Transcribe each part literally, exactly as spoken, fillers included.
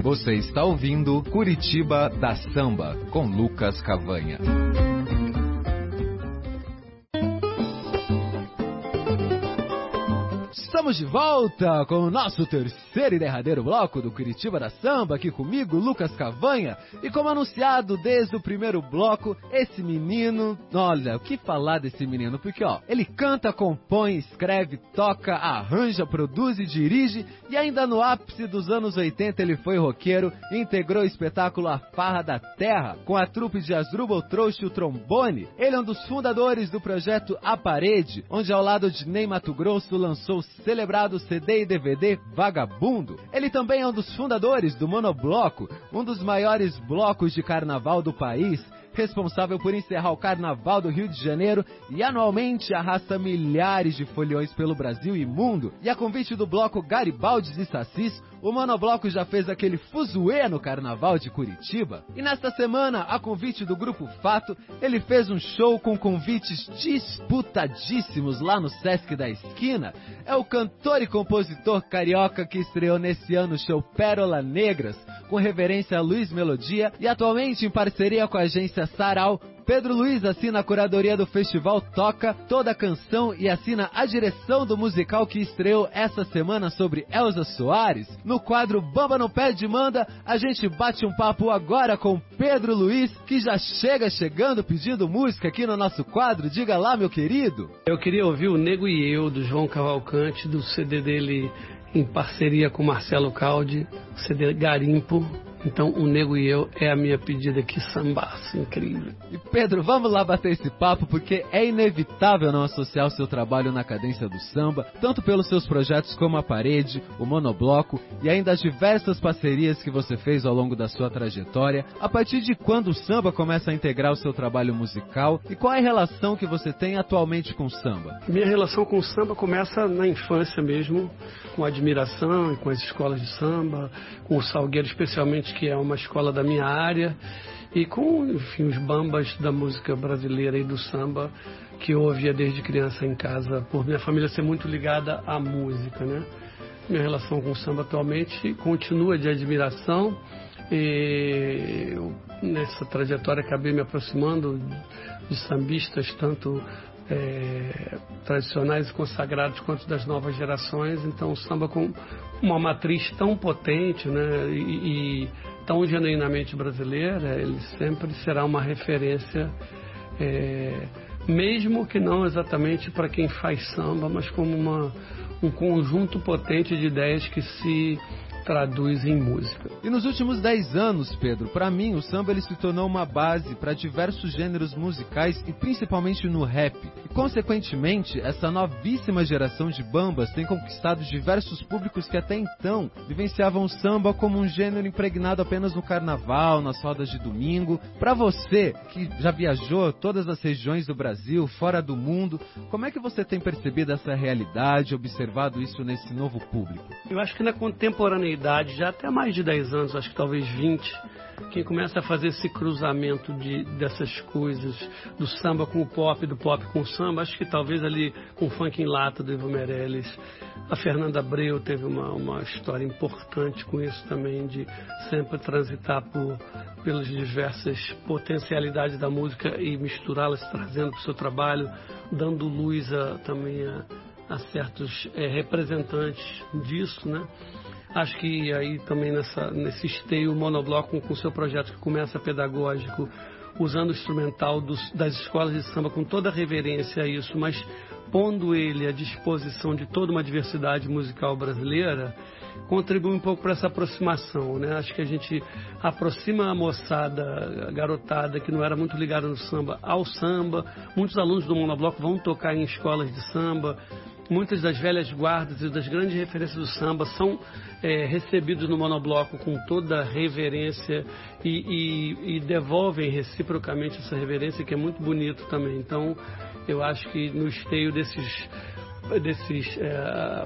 Você está ouvindo Curitiba da Samba, com Lucas Cavanha. Estamos de volta com o nosso terceiro e derradeiro bloco do Curitiba da Samba, aqui comigo, Lucas Cavanha. E como anunciado desde o primeiro bloco, esse menino, olha, o que falar desse menino? Porque, ó, ele canta, compõe, escreve, toca, arranja, produz e dirige, e ainda no ápice dos anos oitenta ele foi roqueiro e integrou o espetáculo A Farra da Terra, com a trupe de Asdrubal Trouxe o trombone. Ele é um dos fundadores do projeto A Parede, onde ao lado de Ney Matogrosso lançou o celebrado C D e D V D Vagabundo. Ele também é um dos fundadores do Monobloco, um dos maiores blocos de carnaval do país, responsável por encerrar o Carnaval do Rio de Janeiro e anualmente arrasta milhares de foliões pelo Brasil e mundo. E a convite do bloco Garibaldi e Sassis, o Monobloco já fez aquele fuzuê no Carnaval de Curitiba. E nesta semana, a convite do Grupo Fato, ele fez um show com convites disputadíssimos lá no Sesc da Esquina. É o cantor e compositor carioca que estreou nesse ano o show Pérola Negras, com reverência a Luiz Melodia, e atualmente em parceria com a agência Sarau, Pedro Luiz assina a curadoria do festival Toca Toda a Canção e assina a direção do musical que estreou essa semana sobre Elza Soares. No quadro Bamba no Pé de Manda, a gente bate um papo agora com Pedro Luiz, que já chega chegando pedindo música aqui no nosso quadro. Diga lá, meu querido. Eu queria ouvir o Nego e Eu, do João Cavalcante, do C D dele em parceria com Marcelo Caldi, C D Garimpo. Então, o Nego e Eu é a minha pedida, que sambaço incrível. E Pedro, vamos lá bater esse papo, porque é inevitável não associar o seu trabalho na cadência do samba, tanto pelos seus projetos como A Parede, o Monobloco e ainda as diversas parcerias que você fez ao longo da sua trajetória. A partir de quando o samba começa a integrar o seu trabalho musical e qual é a relação que você tem atualmente com o samba? Minha relação com o samba começa na infância mesmo, com admiração, com as escolas de samba, com o Salgueiro especialmente, que é uma escola da minha área, e com, enfim, os bambas da música brasileira e do samba que eu ouvia desde criança em casa, por minha família ser muito ligada à música, né? Minha relação com o samba atualmente continua de admiração, e eu, nessa trajetória, acabei me aproximando de sambistas, tanto É, tradicionais e consagrados quanto das novas gerações. Então o samba com uma matriz tão potente, né, e, e tão genuinamente brasileira, ele sempre será uma referência, é, mesmo que não exatamente para quem faz samba, mas como uma, um conjunto potente de ideias que se traduz em música. E nos últimos dez anos, Pedro, para mim o samba ele se tornou uma base para diversos gêneros musicais e principalmente no rap. E consequentemente, essa novíssima geração de bambas tem conquistado diversos públicos que até então vivenciavam o samba como um gênero impregnado apenas no carnaval, nas rodas de domingo. Para você, que já viajou todas as regiões do Brasil, fora do mundo, como é que você tem percebido essa realidade, observado isso nesse novo público? Eu acho que na contemporaneidade, já até mais de dez anos, acho que talvez vinte, quem começa a fazer esse cruzamento de, dessas coisas, do samba com o pop, do pop com o samba, acho que talvez ali com o funk em lata do Ivo Meirelles. A Fernanda Abreu teve uma, uma história importante com isso também, de sempre transitar por, pelas diversas potencialidades da música e misturá-las, trazendo para o seu trabalho, dando luz a, também a, a certos é, representantes disso, né? Acho que aí também nessa, nesse esteio, o Monobloco, com o seu projeto que começa pedagógico, usando o instrumental dos, das escolas de samba com toda a reverência a isso, mas pondo ele à disposição de toda uma diversidade musical brasileira, contribui um pouco para essa aproximação, né? Acho que a gente aproxima a moçada, a garotada que não era muito ligada no samba, ao samba. Muitos alunos do Monobloco vão tocar em escolas de samba. Muitas das velhas guardas e das grandes referências do samba são é, recebidos no Monobloco com toda a reverência e, e, e devolvem reciprocamente essa reverência, que é muito bonito também. Então, eu acho que no esteio desses, desses é,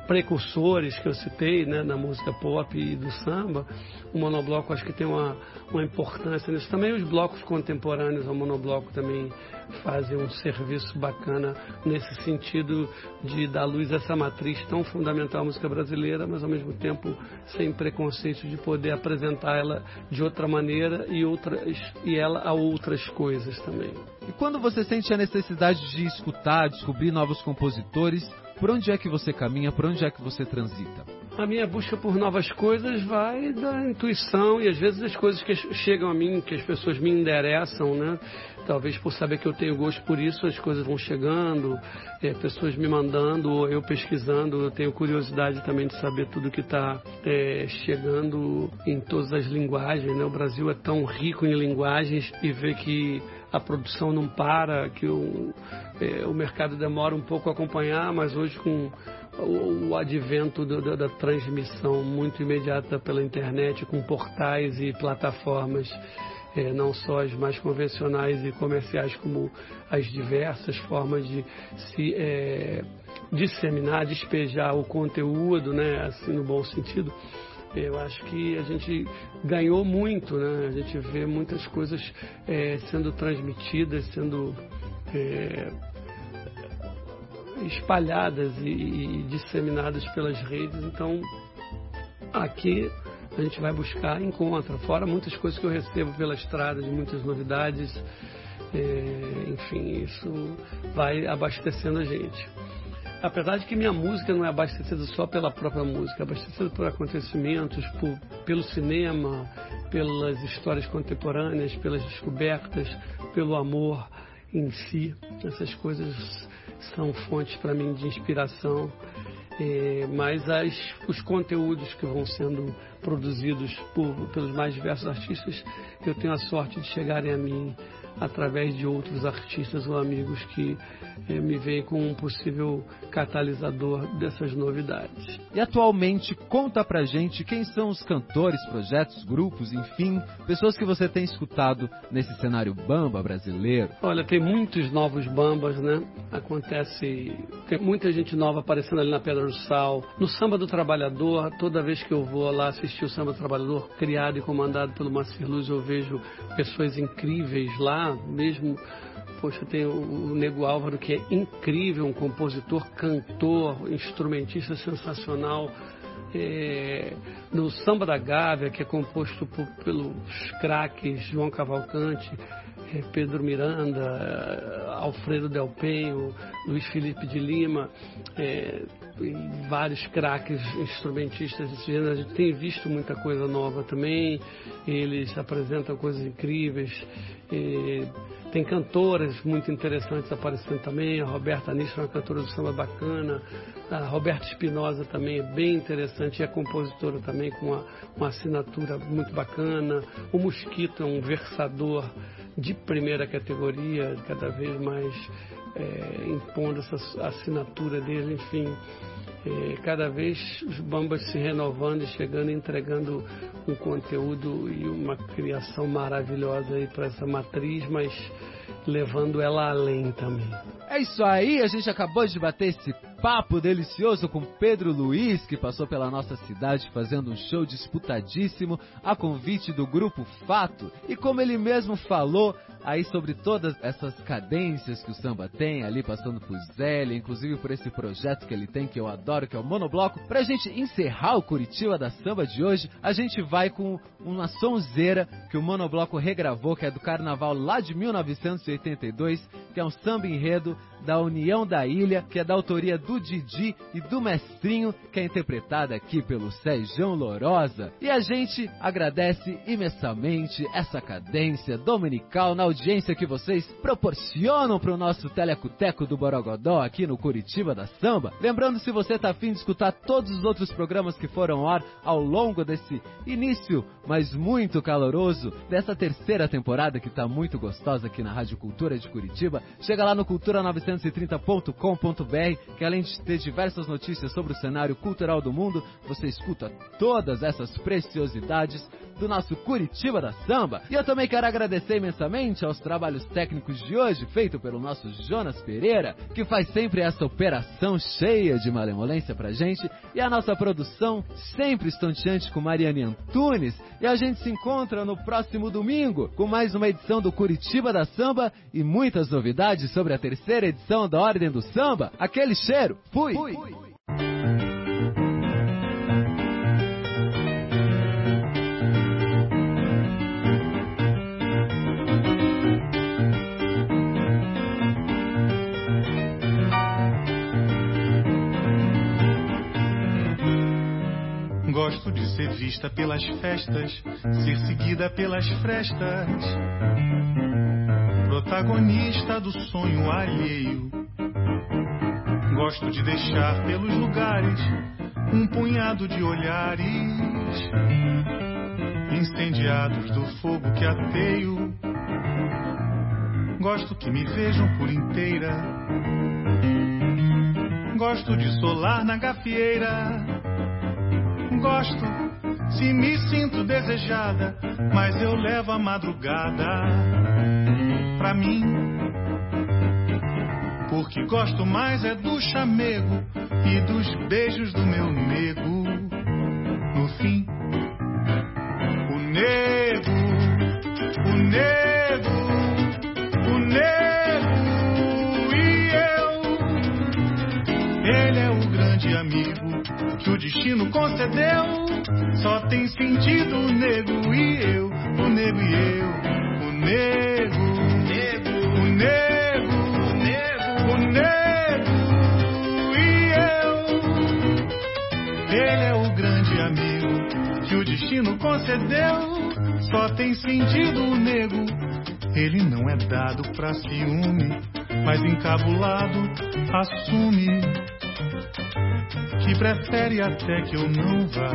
precursores que eu citei, né, na música pop e do samba, o monobloco acho que tem uma, uma importância nisso. Também os blocos contemporâneos ao monobloco também fazem um serviço bacana nesse sentido de dar luz a essa matriz tão fundamental à música brasileira, mas ao mesmo tempo sem preconceito de poder apresentar ela de outra maneira e, outras, e ela a outras coisas também. E quando você sente a necessidade de escutar, descobrir novos compositores, por onde é que você caminha, por onde é que você transita? A minha busca por novas coisas vai da intuição e às vezes as coisas que chegam a mim, que as pessoas me endereçam, né? Talvez por saber que eu tenho gosto por isso, as coisas vão chegando, é, pessoas me mandando, ou eu pesquisando, eu tenho curiosidade também de saber tudo que está é, chegando em todas as linguagens, né? O Brasil é tão rico em linguagens e ver que a produção não para, que o, é, o mercado demora um pouco a acompanhar, mas hoje com o, o advento do, da, da transmissão muito imediata pela internet, com portais e plataformas, é, não só as mais convencionais e comerciais, como as diversas formas de se é, disseminar, despejar o conteúdo, né, assim, no bom sentido. Eu acho que a gente ganhou muito, né? A gente vê muitas coisas é, sendo transmitidas, sendo é, espalhadas e, e disseminadas pelas redes. Então, aqui a gente vai buscar, encontra. Fora muitas coisas que eu recebo pela estrada, de muitas novidades. É, enfim, isso vai abastecendo a gente. Apesar de que minha música não é abastecida só pela própria música, é abastecida por acontecimentos, por, pelo cinema, pelas histórias contemporâneas, pelas descobertas, pelo amor em si. Essas coisas são fontes para mim de inspiração. É, mas as, os conteúdos que vão sendo produzidos por, pelos mais diversos artistas, eu tenho a sorte de chegarem a mim através de outros artistas ou amigos que eh, me veem como um possível catalisador dessas novidades. E atualmente, conta pra gente quem são os cantores, projetos, grupos, enfim, pessoas que você tem escutado nesse cenário bamba brasileiro. Olha, tem muitos novos bambas, né? Acontece, tem muita gente nova aparecendo ali na Pedra do Sal. No Samba do Trabalhador, toda vez que eu vou lá assistir o Samba do Trabalhador, criado e comandado pelo Macir Luz, eu vejo pessoas incríveis lá. Mesmo, poxa, tem o, o Nego Álvaro, que é incrível, um compositor, cantor, instrumentista sensacional. É, no Samba da Gávea, que é composto por, pelos craques João Cavalcante, é, Pedro Miranda, Alfredo Del Penho, Luiz Felipe de Lima, é, e vários craques instrumentistas desse gênero. A gente tem visto muita coisa nova também, eles apresentam coisas incríveis. E tem cantoras muito interessantes aparecendo também. A Roberta Anísio é uma cantora do samba bacana. A Roberta Espinosa também é bem interessante e é compositora também, com uma, uma assinatura muito bacana. O Mosquito é um versador de primeira categoria, cada vez mais é, impondo essa assinatura dele, enfim. É, cada vez os bambas se renovando e chegando e entregando um conteúdo e uma criação maravilhosa aí para essa matriz, mas levando ela além também. É isso aí, a gente acabou de bater esse papo delicioso com Pedro Luiz, que passou pela nossa cidade fazendo um show disputadíssimo a convite do Grupo Fato. E como ele mesmo falou aí sobre todas essas cadências que o samba tem, ali passando por Zélia, inclusive por esse projeto que ele tem, que eu adoro, que é o Monobloco. Pra gente encerrar o Curitiba da Samba de hoje, a gente vai com uma sonzeira que o Monobloco regravou, que é do Carnaval lá de mil novecentos e oitenta e dois, que é um samba enredo da União da Ilha, que é da autoria do Didi e do Mestrinho, que é interpretada aqui pelo Sérgio Lorosa. E a gente agradece imensamente essa cadência dominical na audiência que vocês proporcionam para o nosso Telecuteco do Borogodó aqui no Curitiba da Samba. Lembrando, se você está afim de escutar todos os outros programas que foram ao ar ao longo desse início, mas muito caloroso, dessa terceira temporada que está muito gostosa aqui na Rádio Cultura de Curitiba, chega lá no cultura novecentos e trinta ponto com ponto br, que além gente ter diversas notícias sobre o cenário cultural do mundo, você escuta todas essas preciosidades do nosso Curitiba da Samba. E eu também quero agradecer imensamente aos trabalhos técnicos de hoje, feito pelo nosso Jonas Pereira, que faz sempre essa operação cheia de malemolência pra gente, e a nossa produção sempre estonteante com Mariane Antunes. E a gente se encontra no próximo domingo com mais uma edição do Curitiba da Samba e muitas novidades sobre a terceira edição da Ordem do Samba. Aquele cheiro, fui! fui. Gosto de ser vista pelas festas, ser seguida pelas frestas, protagonista do sonho alheio. Gosto de deixar pelos lugares um punhado de olhares incendiados do fogo que ateio. Gosto que me vejam por inteira. Gosto de solar na gafieira. Gosto se me sinto desejada, mas eu levo a madrugada pra mim. Porque gosto mais é do chamego e dos beijos do meu nego. No fim, o nego, o nego, o nego e eu. Ele é o grande amigo que o destino concedeu. Só tem sentido o nego e eu, o nego e eu, o nego, o nego, o nego, o nego e eu. Ele é o grande amigo que o destino concedeu. Só tem sentido o nego. Ele não é dado pra ciúme, mas encabulado assume que prefere até que eu não vá.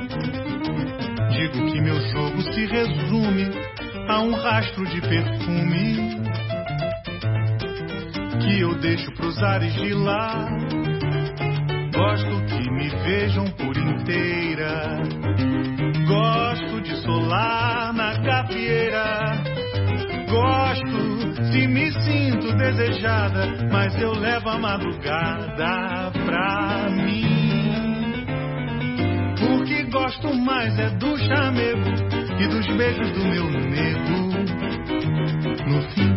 Digo que meu jogo se resume a um rastro de perfume que eu deixo pros ares de lá. Gosto que me vejam por inteira. Gosto de solar na gafieira. Gosto se me sinto desejada, mas eu levo a madrugada pra mim. Porque gosto mais é do chamego e dos beijos do meu nego. No fim,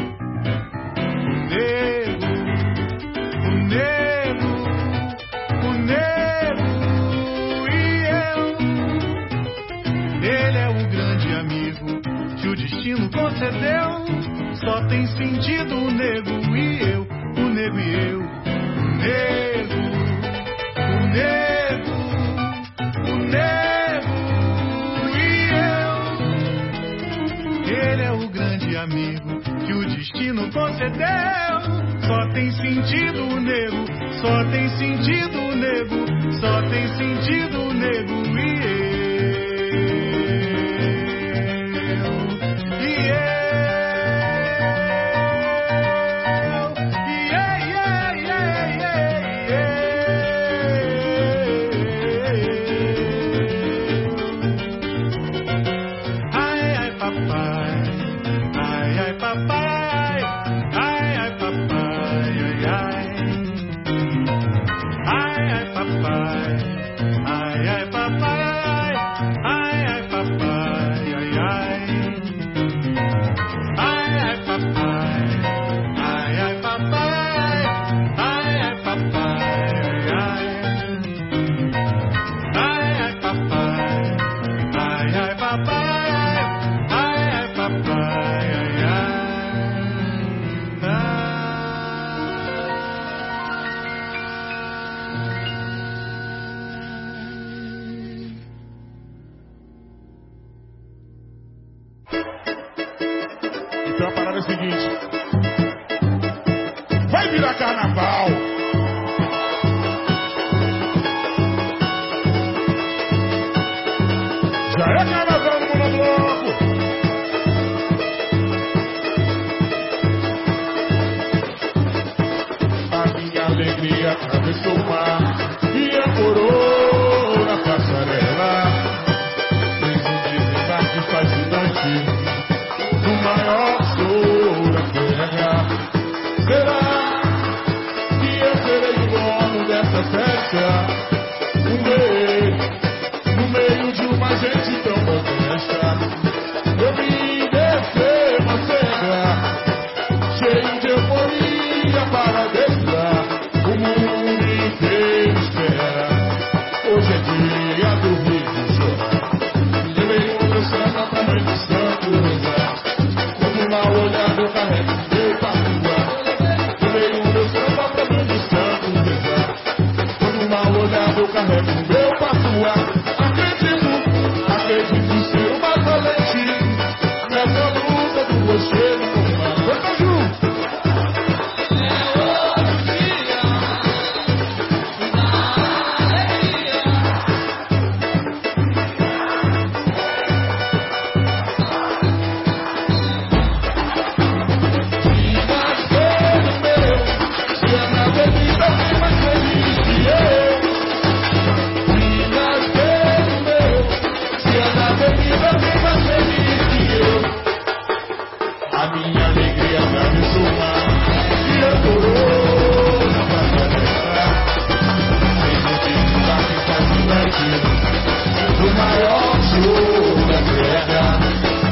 o nego, o nego, o nego e eu. Ele é o grande amigo que o destino concedeu. Só tem sentido o nego e eu, o nego e eu, o nego, o nego, o nego e eu. Ele é o grande amigo que o destino concedeu. Só tem sentido o nego, só tem sentido o nego, só tem sentido o nego e eu. Então a parada é a seguinte: vai virar carnaval. Já é carnaval no monobloco. A minha alegria, a Hoje é dia do rico chorar. Levei o meu samba pra mãe do santo rezar. Quando uma olhada eu carrego meu patuá. Levei o meu samba pra mãe do santo rezar. Quando uma olhada eu carrego meu patuá. Acredito, acredito ser o mais valente nessa luta do rochedo com o mar. Vai, Caju! A minha alegria vai me somar e a coroa vai me alegrar. Sem motivo pra ficar divertido do maior show da terra.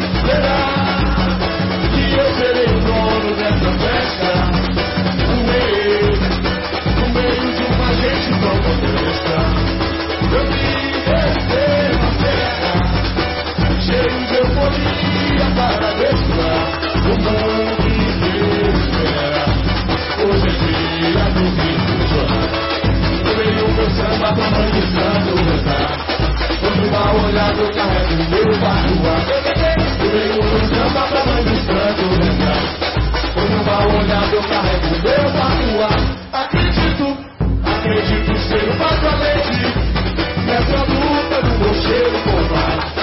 Será que eu serei o dono dessa festa? No meio, no meio de uma gente tão modesta. Eu me descer na terra, cheio de euforia para abençoar o mundo inteiro espera. Hoje é dia do rico chorar. Levei o meu samba pra mãe de santo rezar. Quando uma olhada eu carrego o meu patuá. Levei o meu samba pra mãe de santo rezar. Quando uma olhada eu carrego o meu patuá. Acredito, acredito ser o mais valente nessa luta do rochedo com o mar.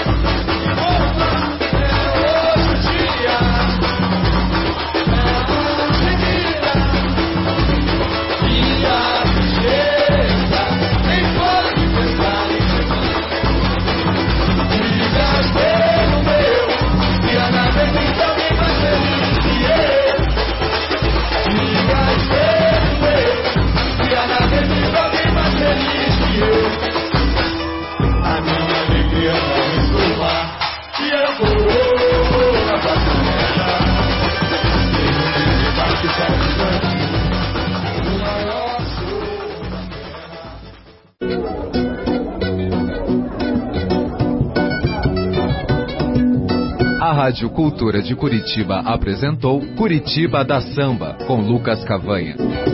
A minha alegria vai me somar e a coroa vai me alegrar. Sem motivo pra ficar distante do maior show da terra. A Rádio Cultura de Curitiba apresentou Curitiba da Samba, com Lucas Cavanha.